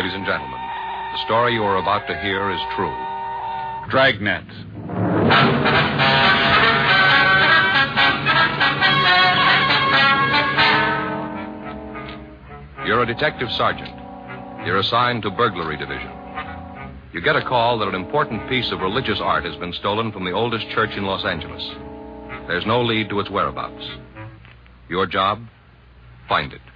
ladies and gentlemen. The story you are about to hear is true. Dragnet. You're a detective sergeant. You're assigned to burglary division. You get a call that an important piece of religious art has been stolen from the oldest church in Los Angeles. There's no lead to its whereabouts. Your job? Find it.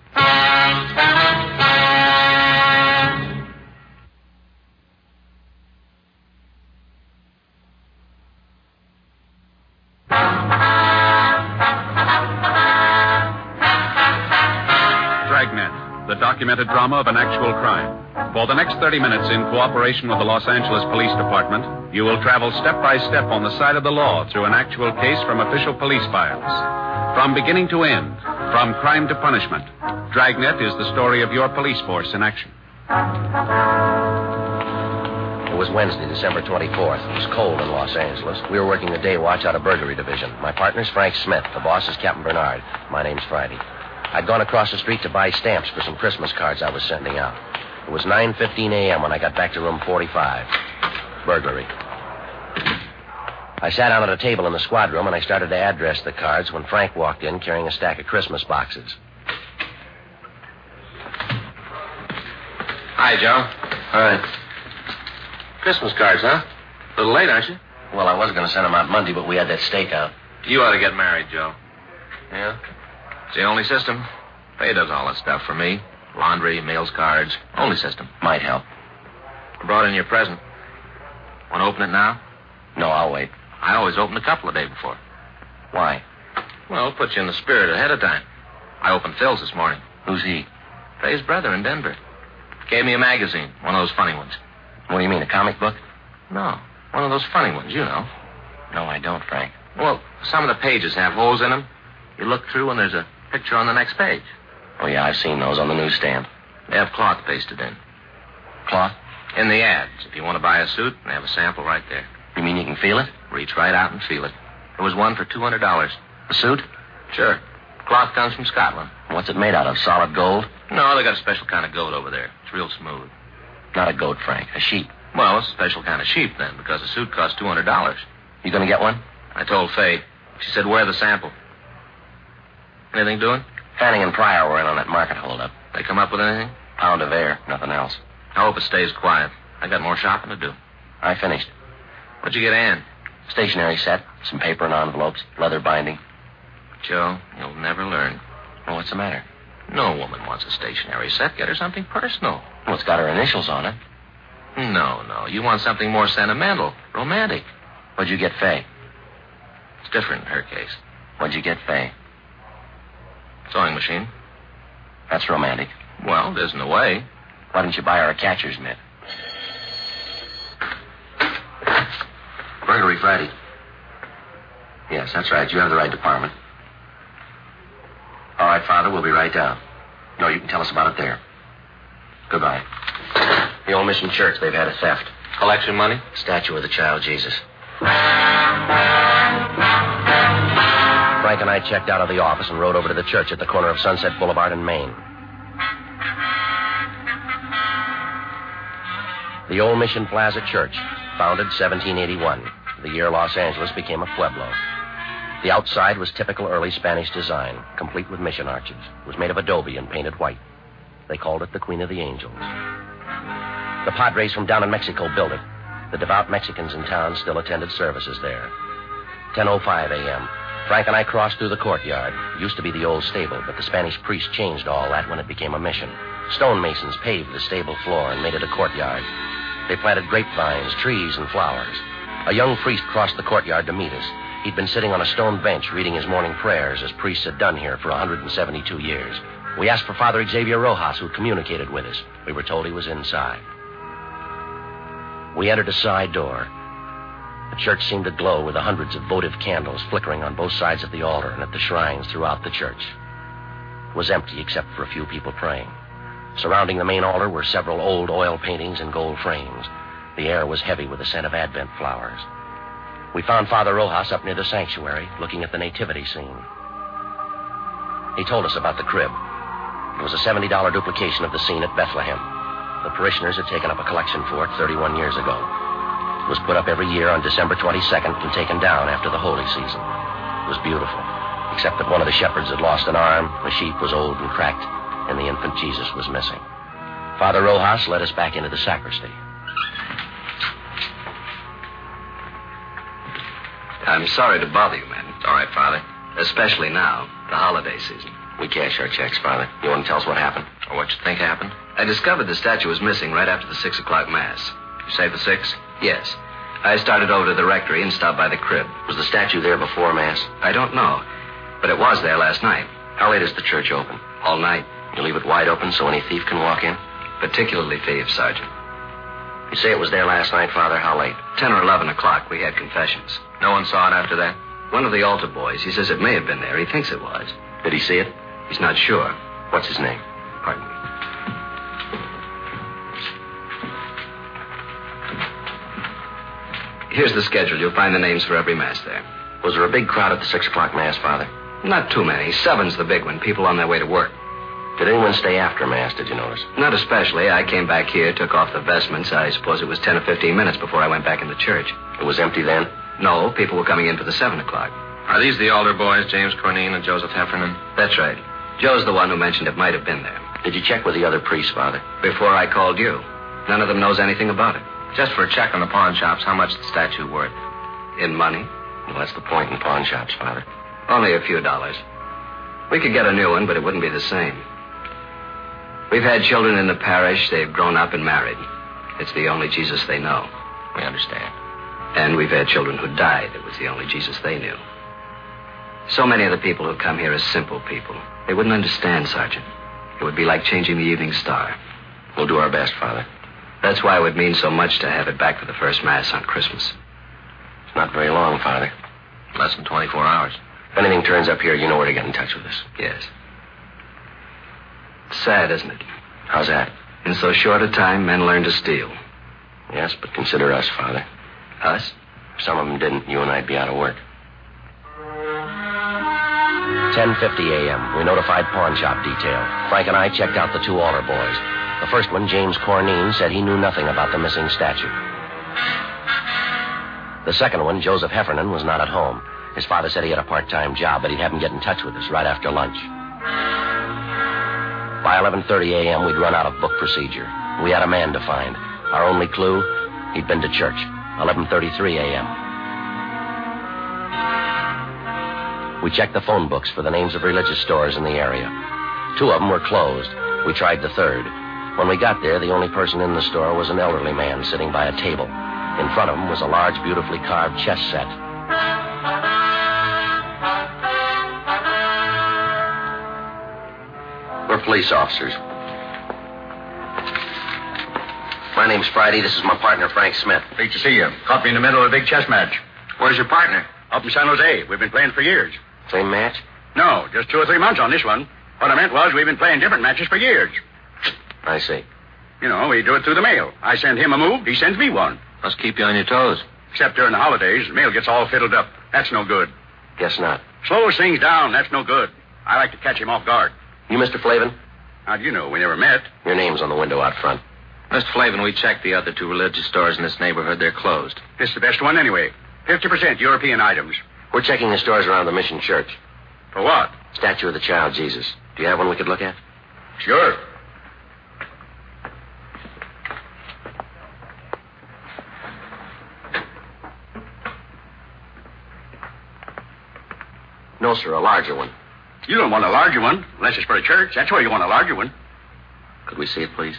Dragnet, the documented drama of an actual crime. For the next 30 minutes, in cooperation with the Los Angeles Police Department, you will travel step by step on the side of the law through an actual case from official police files. From beginning to end, from crime to punishment, Dragnet is the story of your police force in action. It was Wednesday, December 24th. It was cold in Los Angeles. We were working the day watch out of burglary division. My partner's Frank Smith. The boss is Captain Bernard. My name's Friday. I'd gone across the street to buy stamps for some Christmas cards I was sending out. It was 9:15 a.m. when I got back to room 45. Burglary. I sat down at a table in the squad room and I started to address the cards when Frank walked in carrying a stack of Christmas boxes. Hi, Joe. Hi. Christmas cards, huh? A little late, aren't you? Well, I was going to send them out Monday, but we had that stakeout. You ought to get married, Joe. Yeah? It's the only system. Faye does all that stuff for me. Laundry, mails, cards. Only system. Might help. I brought in your present. Want to open it now? No, I'll wait. I always open a couple the day before. Why? Well, put you in the spirit ahead of time. I opened Phil's this morning. Who's he? Faye's brother in Denver. Gave me a magazine, one of those funny ones. What do you mean, a comic book? No, one of those funny ones, you know. No, I don't, Frank. Well, some of the pages have holes in them. You look through and there's a picture on the next page. Oh, yeah, I've seen those on the newsstand. They have cloth pasted in. Cloth? In the ads. If you want to buy a suit, they have a sample right there. You mean you can feel it? Reach right out and feel it. There was one for $200. A suit? Sure. Cloth comes from Scotland. What's it made out of? Solid gold? No, they got a special kind of goat over there. It's real smooth. Not a goat, Frank. A sheep. Well, it's a special kind of sheep, then, because the suit costs $200. You gonna get one? I told Faye. She said, wear the sample. Anything doing? Fanning and Pryor were in on that market holdup. They come up with anything? Pound of air, nothing else. I hope it stays quiet. I got more shopping to do. I finished. What'd you get, Ann? Stationery set, some paper and envelopes, leather binding. Joe, you'll never learn. Well, what's the matter? No woman wants a stationery set. Get her something personal. Well, it's got her initials on it. No. You want something more sentimental, romantic. What'd you get Faye? It's different in her case. What'd you get Faye? Sewing machine. That's romantic. Well, it isn't a way. Why didn't you buy her a catcher's mitt? Burglary Friday. Yes, that's right. You have the right department. All right, Father, we'll be right down. No, you can tell us about it there. Goodbye. The old mission church, they've had a theft. Collection money? Statue of the child Jesus. Frank and I checked out of the office and rode over to the church at the corner of Sunset Boulevard and Main. The Old Mission Plaza Church, founded 1781, the year Los Angeles became a pueblo. The outside was typical early Spanish design, complete with mission arches. It was made of adobe and painted white. They called it the Queen of the Angels. The Padres from down in Mexico built it. The devout Mexicans in town still attended services there. 10:05 a.m. Frank and I crossed through the courtyard. It used to be the old stable, but the Spanish priest changed all that when it became a mission. Stonemasons paved the stable floor and made it a courtyard. They planted grapevines, trees, and flowers. A young priest crossed the courtyard to meet us. He'd been sitting on a stone bench reading his morning prayers, as priests had done here for 172 years. We asked for Father Xavier Rojas, who communicated with us. We were told he was inside. We entered a side door. The church seemed to glow with the hundreds of votive candles flickering on both sides of the altar and at the shrines throughout the church. It was empty except for a few people praying. Surrounding the main altar were several old oil paintings in gold frames. The air was heavy with the scent of Advent flowers. We found Father Rojas up near the sanctuary, looking at the nativity scene. He told us about the crib. It was a $70 duplication of the scene at Bethlehem. The parishioners had taken up a collection for it 31 years ago. It was put up every year on December 22nd and taken down after the holy season. It was beautiful, except that one of the shepherds had lost an arm, the sheep was old and cracked, and the infant Jesus was missing. Father Rojas led us back into the sacristy. I'm sorry to bother you, men. It's all right, Father. Especially now, the holiday season. We cash our checks, Father. You want to tell us what happened? Or what you think happened? I discovered the statue was missing right after the 6 o'clock Mass. You say the 6? Yes. I started over to the rectory and stopped by the crib. Was the statue there before Mass? I don't know, but it was there last night. How late is the church open? All night. You leave it wide open so any thief can walk in? Particularly thieves, Sergeant. You say it was there last night, Father? How late? 10 or 11 o'clock, we had confessions. No one saw it after that? One of the altar boys, he says it may have been there. He thinks it was. Did he see it? He's not sure. What's his name? Pardon me. Here's the schedule. You'll find the names for every Mass there. Was there a big crowd at the 6 o'clock Mass, Father? Not too many. 7's the big one. People on their way to work. Did anyone stay after Mass, did you notice? Not especially. I came back here, took off the vestments. I suppose it was 10 or 15 minutes before I went back in the church. It was empty then? No, people were coming in for the 7 o'clock. Are these the altar boys, James Cornine and Joseph Heffernan? That's right. Joe's the one who mentioned it might have been there. Did you check with the other priests, Father? Before I called you. None of them knows anything about it. Just for a check on the pawn shops, how much is the statue worth? In money? Well, that's the point in pawn shops, Father. Only a few dollars. We could get a new one, but it wouldn't be the same. We've had children in the parish. They've grown up and married. It's the only Jesus they know. We understand. And we've had children who died. It was the only Jesus they knew. So many of the people who come here are simple people. They wouldn't understand, Sergeant. It would be like changing the evening star. We'll do our best, Father. That's why it would mean so much to have it back for the first Mass on Christmas. It's not very long, Father. Less than 24 hours. If anything turns up here, you know where to get in touch with us. Yes. It's sad, isn't it? How's that? In so short a time, men learn to steal. Yes, but consider us, Father. Us? If some of them didn't, you and I'd be out of work. 10:50 a.m. We notified pawn shop detail. Frank and I checked out the 2 altar boys. The first one, James Cornine, said he knew nothing about the missing statue. The second one, Joseph Heffernan, was not at home. His father said he had a part-time job, but he'd have him get in touch with us right after lunch. By 11:30 a.m., we'd run out of book procedure. We had a man to find. Our only clue, he'd been to church. 11:33 a.m. We checked the phone books for the names of religious stores in the area. 2 of them were closed. We tried the third. When we got there, the only person in the store was an elderly man sitting by a table. In front of him was a large, beautifully carved chess set. We're police officers. My name's Friday. This is my partner, Frank Smith. Great to see you. Caught me in the middle of a big chess match. Where's your partner? Up in San Jose. We've been playing for years. Same match? No, just 2 or 3 months on this one. What I meant was we've been playing different matches for years. I see. You know, we do it through the mail. I send him a move, he sends me one. Must keep you on your toes. Except during the holidays, the mail gets all fiddled up. That's no good. Guess not. Slows things down, that's no good. I like to catch him off guard. You Mr. Flavin? How do you know? We never met. Your name's on the window out front. Mr. Flavin, we checked the other 2 religious stores in this neighborhood. They're closed. This is the best one anyway. 50% European items. We're checking the stores around the Mission Church. For what? Statue of the Child Jesus. Do you have one we could look at? Sure. No, sir, a larger one. You don't want a larger one, unless it's for a church. That's where you want a larger one. Could we see it, please?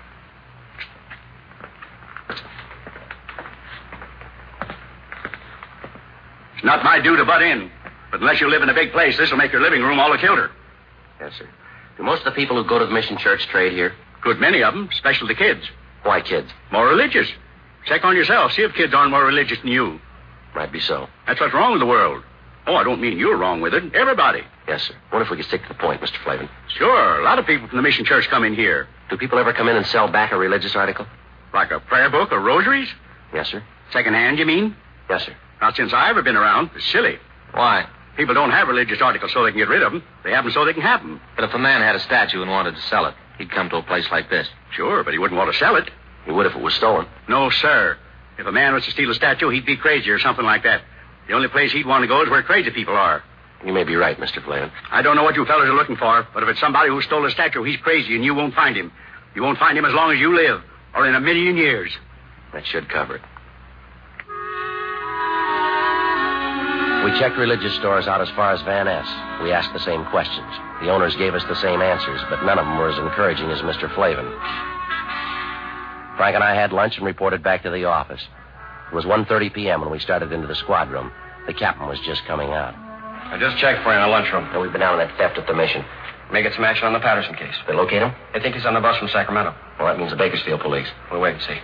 It's not my due to butt in. But unless you live in a big place, this will make your living room all the kilter. Yes, sir. Do most of the people who go to the Mission Church trade here? Good many of them, especially the kids. Why kids? More religious. Check on yourself. See if kids aren't more religious than you. Might be so. That's what's wrong with the world. Oh, I don't mean you're wrong with it. Everybody. Yes, sir. Wonder if we could stick to the point, Mr. Flavin. Sure. A lot of people from the Mission Church come in here. Do people ever come in and sell back a religious article? Like a prayer book or rosaries? Yes, sir. Second hand, you mean? Yes, sir. Not since I've ever been around. It's silly. Why? People don't have religious articles so they can get rid of them. They have them so they can have them. But if a man had a statue and wanted to sell it? He'd come to a place like this. Sure, but he wouldn't want to sell it. He would if it was stolen. No, sir. If a man was to steal a statue, he'd be crazy or something like that. The only place he'd want to go is where crazy people are. You may be right, Mr. Flavin. I don't know what you fellas are looking for, but if it's somebody who stole a statue, he's crazy and you won't find him. You won't find him as long as you live, or in 1,000,000 years. That should cover it. We checked religious stores out as far as Van Ness. We asked the same questions. The owners gave us the same answers, but none of them were as encouraging as Mr. Flavin. Frank and I had lunch and reported back to the office. It was 1:30 p.m. when we started into the squad room. The captain was just coming out. I just checked for you in the lunchroom. And we've been down on that theft at the mission. May get some action on the Patterson case. They locate him? I think he's on the bus from Sacramento. Well, that means the Bakersfield police. We'll wait and see.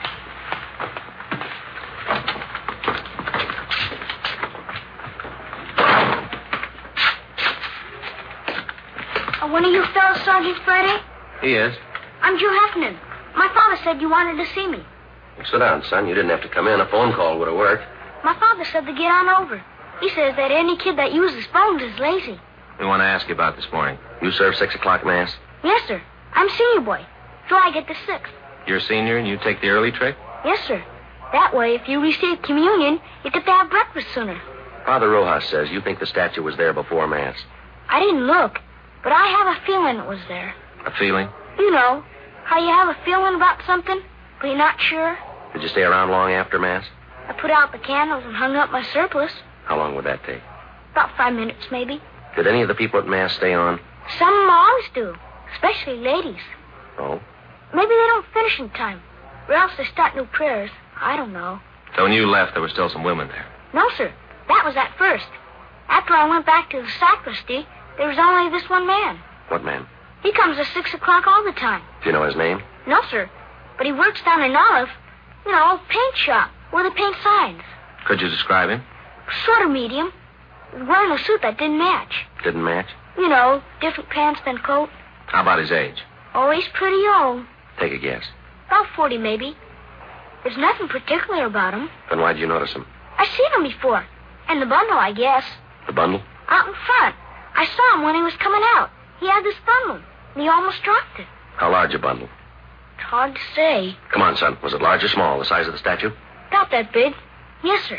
One of you fellas, Sergeant Friday? He is. I'm Joe Heffernan. My father said you wanted to see me. Well, sit down, son. You didn't have to come in. A phone call would have worked. My father said to get on over. He says that any kid that uses phones is lazy. We want to ask you about this morning. You serve 6 o'clock mass? Yes, sir. I'm senior boy. So I get the 6th. You're a senior and you take the early trick? Yes, sir. That way, if you receive communion, you get to have breakfast sooner. Father Rojas says you think the statue was there before mass. I didn't look, but I have a feeling it was there. A feeling? You know, how you have a feeling about something, but you're not sure. Did you stay around long after mass? I put out the candles and hung up my surplice. How long would that take? About 5 minutes, maybe. Did any of the people at mass stay on? Some of them always do, especially ladies. Oh? Maybe they don't finish in time, or else they start new prayers. I don't know. So when you left, there were still some women there? No, sir. That was at first. After I went back to the sacristy, there was only this one man. What man? He comes at 6 o'clock all the time. Do you know his name? No, sir. But he works down in Olive, paint shop, where they paint signs. Could you describe him? Sort of medium. Wearing a suit that didn't match. Didn't match? Different pants than coat. How about his age? Oh, he's pretty old. Take a guess. About 40, maybe. There's nothing particular about him. Then why'd you notice him? I've seen him before. And the bundle, I guess. The bundle? Out in front. I saw him when he was coming out. He had this bundle, and he almost dropped it. How large a bundle? It's hard to say. Come on, son. Was it large or small? The size of the statue? About that big. Yes, sir.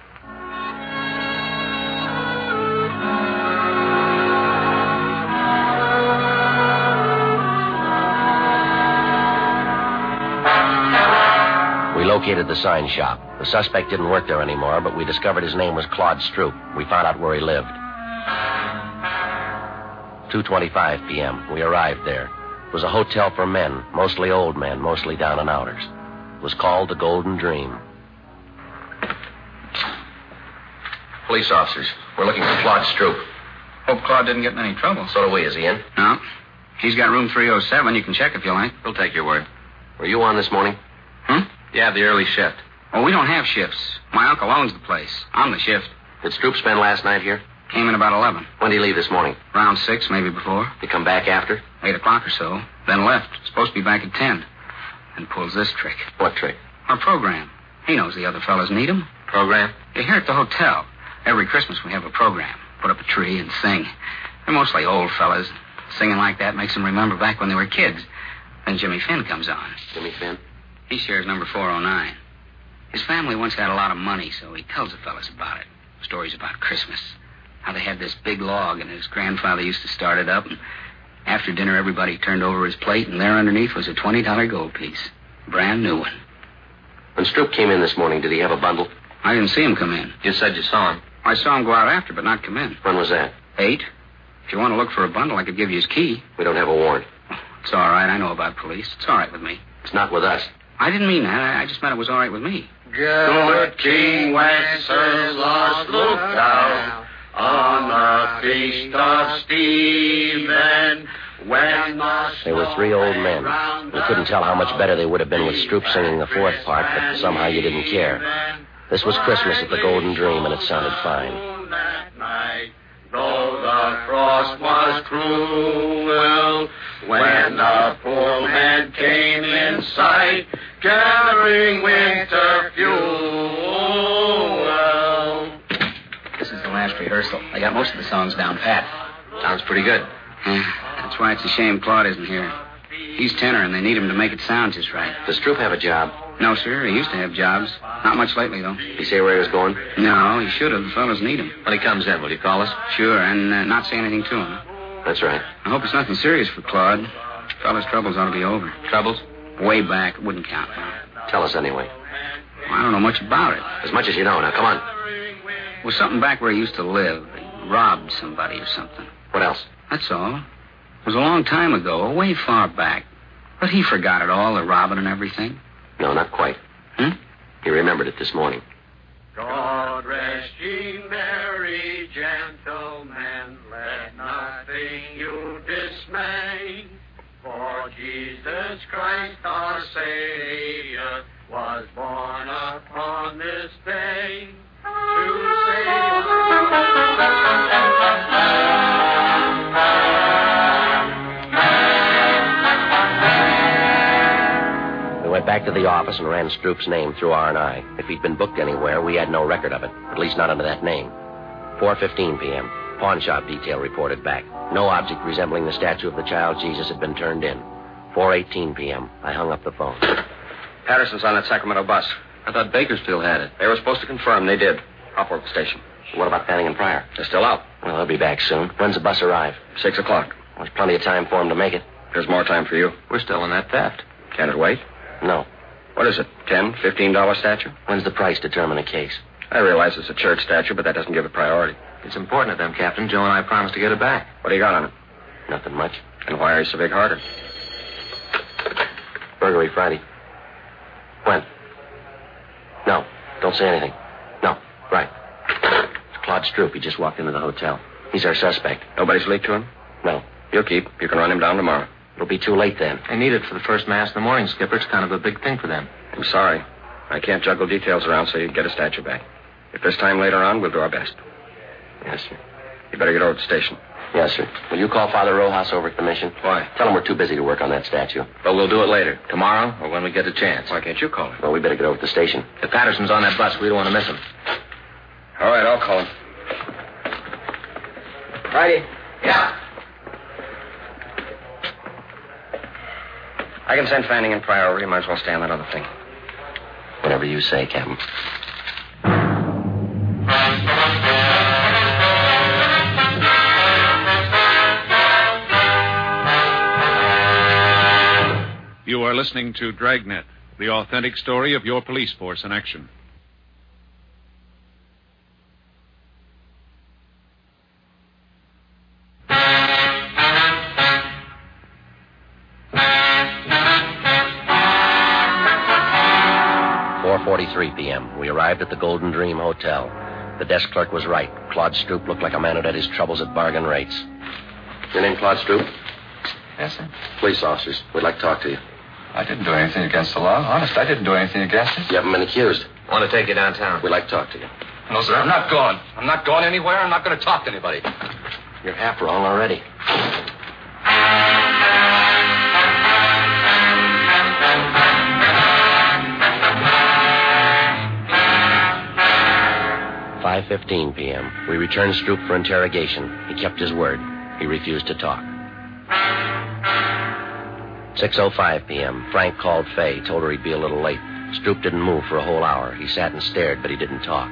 We located the sign shop. The suspect didn't work there anymore, but we discovered his name was Claude Stroop. We found out where he lived. 2:25 p.m. We arrived there. It was a hotel for men, mostly old men, mostly down and outers. It was called the Golden Dream. Police officers. We're looking for Claude Stroop. Hope Claude didn't get in any trouble. So do we. Is he in? No. He's got room 307. You can check if you like. We'll take your word. Were you on this morning? Yeah, the early shift. Oh, we don't have shifts. My uncle owns the place. I'm the shift. Did Stroop spend last night here? Came in about 11. When did he leave this morning? Around 6, maybe before. Did he come back after? 8 o'clock or so. Then left. Supposed to be back at 10. And pulls this trick. What trick? Our program. He knows the other fellas need him. Program? You're here at the hotel. Every Christmas we have a program. Put up a tree and sing. They're mostly old fellas. Singing like that makes them remember back when they were kids. Then Jimmy Finn comes on. Jimmy Finn? He shares number 409. His family once had a lot of money, so he tells the fellas about it. Stories about Christmas. How they had this big log, and his grandfather used to start it up, and after dinner everybody turned over his plate, and there underneath was a $20 gold piece. Brand new one. When Stroop came in this morning, did he have a bundle? I didn't see him come in. You said you saw him. I saw him go out after, but not come in. When was that? 8. If you want to look for a bundle, I could give you his key. We don't have a warrant. It's all right. I know about police. It's all right with me. It's not with us. I didn't mean that. I just meant it was all right with me. Good King Wenceslas looked out on the feast of Stephen. When There were 3 old men. We couldn't tell how much better they would have been with Stroop singing the 4th part, but somehow you didn't care. This was Christmas at the Golden Dream, and it sounded fine. that night, though the frost was cruel, when the poor man came in sight, gathering winter fuel. This is the last rehearsal. I got most of the songs down pat. Sounds pretty good. That's why it's a shame Claude isn't here. He's tenor, and they need him to make it sound just right. Does Stroop have a job? No, sir. He used to have jobs. Not much lately, though. Did he say where he was going? No, he should have. The fellas need him. When he comes in, will you call us? Sure, and not say anything to him. That's right. I hope it's nothing serious for Claude. Fella's troubles ought to be over. Troubles? Way back. It wouldn't count. Tell us anyway. Well, I don't know much about it. As much as you know. Now, come on. It was something back where he used to live. He robbed somebody or something. What else? That's all. It was a long time ago, way far back. But he forgot it all, the robbing and everything. No, not quite. He remembered it this morning. God rest ye merry gentlemen, let nothing you dismay. For Jesus Christ our Savior was born upon this day to save We went back to the office and ran Stroop's name through R&I. If he'd been booked anywhere, we had no record of it, at least not under that name. 4:15 p.m. Pawn shop detail reported back. No object resembling the statue of the child Jesus had been turned in. 4:18 p.m. I hung up the phone. Patterson's on that Sacramento bus. I thought Bakersfield had it. They were supposed to confirm. They did. Upward station. What about Fanning and Pryor? They're still out. Well, they'll be back soon. When's the bus arrive? 6 o'clock. There's plenty of time for them to make it. There's more time for you. We're still in that theft. Can it wait? No. What is it, $10, $15 statue? When's the price determine a case? I realize it's a church statue, but that doesn't give it priority. It's important to them, Captain. Joe and I promised to get it back. What do you got on it? Nothing much. And why are you so big-hearted? Burglary Friday. When? No. Don't say anything. No. Right. It's Claude Stroop. He just walked into the hotel. He's our suspect. Nobody's leaked to him? No. You'll keep. You can run him down tomorrow. It'll be too late then. They need it for the first mass in the morning, Skipper. It's kind of a big thing for them. I'm sorry. I can't juggle details around so you can get a statue back. If there's time later on, we'll do our best. Yes, sir. You better get over to the station. Yes, sir. Will you call Father Rojas over at the mission? Why? Tell him we're too busy to work on that statue. But we'll do it later. Tomorrow or when we get a chance. Why can't you call him? Well, we better get over to the station. If Patterson's on that bus, we don't want to miss him. All right, I'll call him. Righty. Yeah. I can send Fanning and Pryor over. You might as well stay on that other thing. Whatever you say, Captain. You are listening to Dragnet, the authentic story of your police force in action. p.m. We arrived at the Golden Dream Hotel. The desk clerk was right. Claude Stroop looked like a man who'd had his troubles at bargain rates. Your name Claude Stroop? Yes, sir. Police officers. We'd like to talk to you. I didn't do anything against the law. Honest, I didn't do anything against it. You haven't been accused. I want to take you downtown. We'd like to talk to you. No, sir. I'm not going. I'm not going anywhere. I'm not going to talk to anybody. You're half wrong already. .15 p.m. We returned Stroop for interrogation. He kept his word. He refused to talk. 6:05 p.m. Frank called Fay, told her he'd be a little late. Stroop didn't move for a whole hour. He sat and stared, but he didn't talk.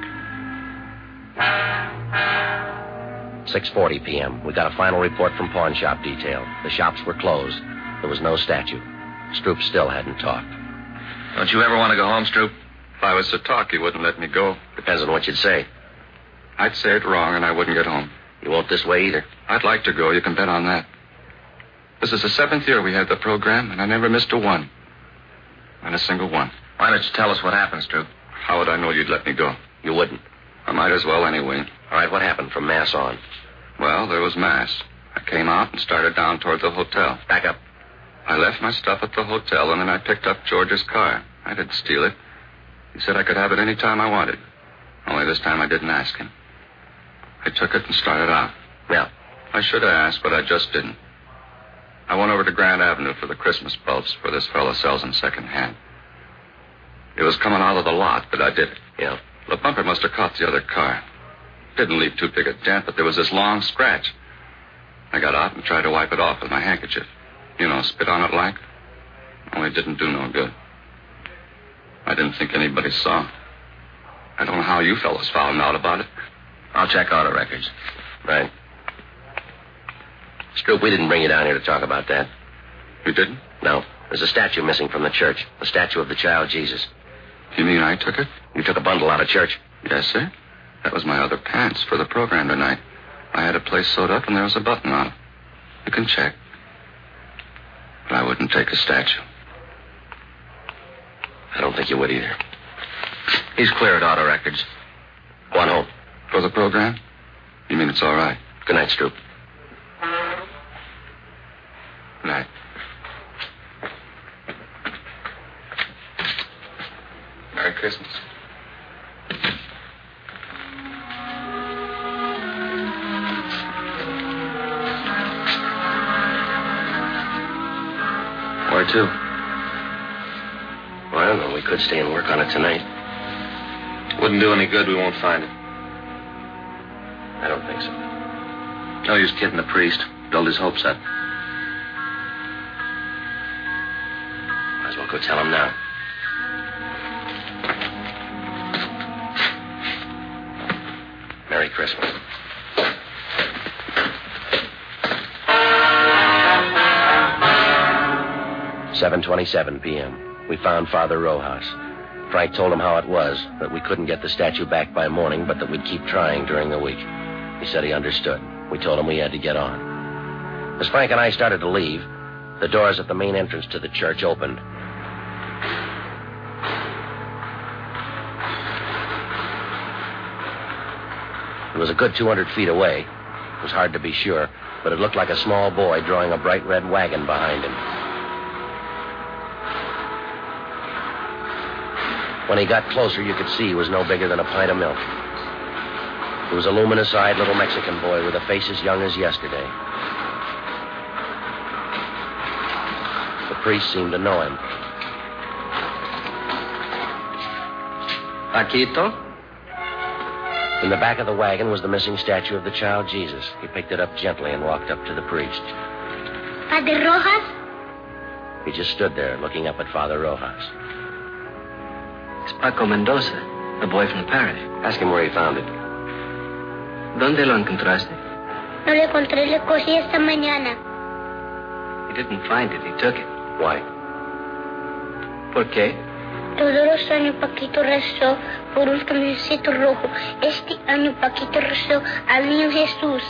6:40 p.m. We got a final report from pawn shop detail. The shops were closed. There was no statue. Stroop still hadn't talked. Don't you ever want to go home, Stroop? If I was to talk, you wouldn't let me go. Depends on what you'd say. I'd say it wrong, and I wouldn't get home. You won't this way either. I'd like to go. You can bet on that. This is the 7th year we had the program, and I never missed a one. Not a single one. Why don't you tell us what happened, Stroop? How would I know you'd let me go? You wouldn't. I might as well anyway. All right, what happened from Mass on? Well, there was Mass. I came out and started down toward the hotel. Back up. I left my stuff at the hotel, and then I picked up George's car. I didn't steal it. He said I could have it any time I wanted. Only this time I didn't ask him. I took it and started out. Yeah. I should have asked, but I just didn't. I went over to Grand Avenue for the Christmas bulbs where this fellow sells them secondhand. It was coming out of the lot, but I did it. Yeah. The bumper must have caught the other car. Didn't leave too big a dent, but there was this long scratch. I got out and tried to wipe it off with my handkerchief. You know, spit on it like. Only it didn't do no good. I didn't think anybody saw. I don't know how you fellows found out about it. I'll check auto records. Right. Stroop, we didn't bring you down here to talk about that. You didn't? No. There's a statue missing from the church. The statue of the child Jesus. You mean I took it? You took a bundle out of church? Yes, sir. That was my other pants for the program tonight. I had a place sewed up and there was a button on it. You can check. But I wouldn't take a statue. I don't think you would either. He's clear at auto records. Go on home. For the program? You mean it's all right? Good night, Stroop. Good night. Merry Christmas. Where to? Well, I don't know. We could stay and work on it tonight. Wouldn't do any good. We won't find it. I don't think so. No use kidding the priest. Build his hopes up. Might as well go tell him now. Merry Christmas. $7:27 p.m. We found Father Rojas. Frank told him how it was, that we couldn't get the statue back by morning, but that we'd keep trying during the week. He said he understood. We told him we had to get on. As Frank and I started to leave, the doors at the main entrance to the church opened. It was a good 200 feet away. It was hard to be sure, but it looked like a small boy drawing a bright red wagon behind him. When he got closer, you could see he was no bigger than a pint of milk. He was a luminous-eyed little Mexican boy with a face as young as yesterday. The priest seemed to know him. Paquito? In the back of the wagon was the missing statue of the child Jesus. He picked it up gently and walked up to the priest. Father Rojas? He just stood there looking up at Father Rojas. It's Paco Mendoza, the boy from the parish. Ask him where he found it. ¿Dónde lo encontraste? No lo encontré, le cogí esta mañana. He didn't find it, he took it. Why? ¿Por qué? Todos los años Paquito rezó por un camioncito rojo. Este año Paquito rezó al niño Jesús.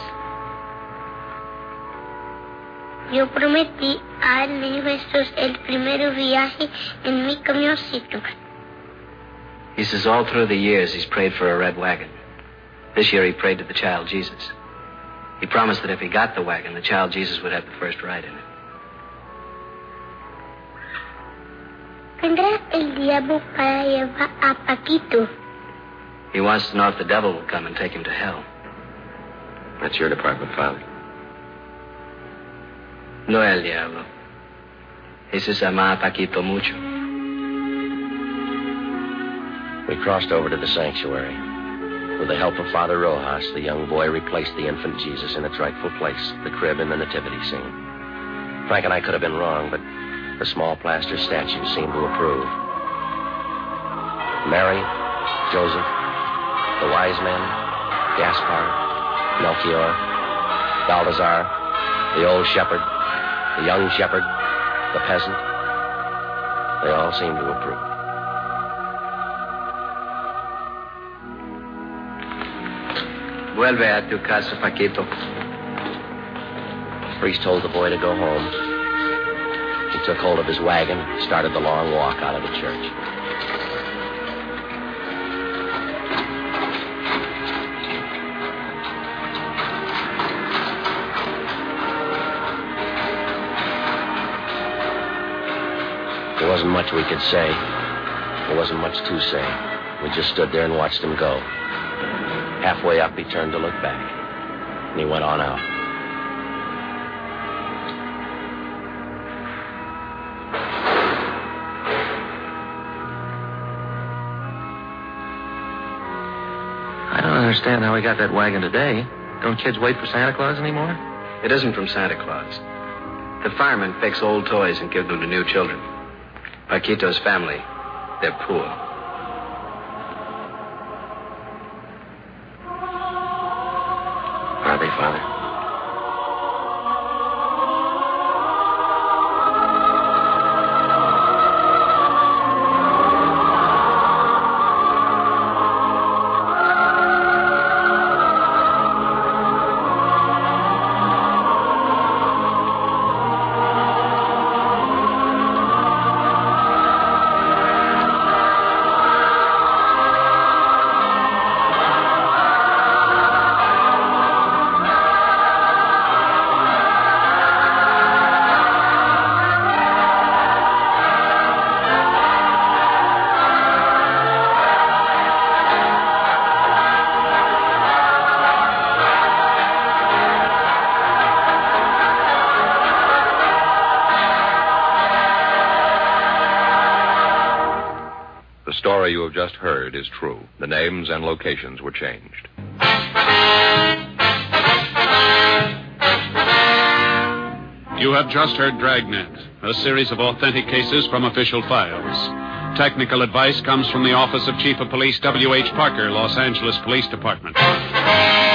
Yo prometí al niño Jesús el primer viaje en mi camioncito. He says all through the years he's prayed for a red wagon. This year he prayed to the child Jesus. He promised that if he got the wagon, the child Jesus would have the first ride in it. ¿Vendrá el diablo para llevar a Paquito? He wants to know if the devil will come and take him to hell. That's your department, Father. No el diablo. Jesus ama a Paquito mucho. We crossed over to the sanctuary. With the help of Father Rojas, the young boy replaced the infant Jesus in its rightful place, the crib in the nativity scene. Frank and I could have been wrong, but the small plaster statue seemed to approve. Mary, Joseph, the wise men, Gaspar, Melchior, Balthazar, the old shepherd, the young shepherd, the peasant, they all seemed to approve. Vuelve a tu casa, Paquito. The priest told the boy to go home. He took hold of his wagon, started the long walk out of the church. There wasn't much we could say. There wasn't much to say. We just stood there and watched him go. Halfway up, he turned to look back, and he went on out. I don't understand how we got that wagon today. Don't kids wait for Santa Claus anymore? It isn't from Santa Claus. The firemen fix old toys and give them to new children. Paquito's family, they're poor. Are they, Father? The story you have just heard is true. The names and locations were changed. You have just heard Dragnet, a series of authentic cases from official files. Technical advice comes from the Office of Chief of Police W.H. Parker, Los Angeles Police Department.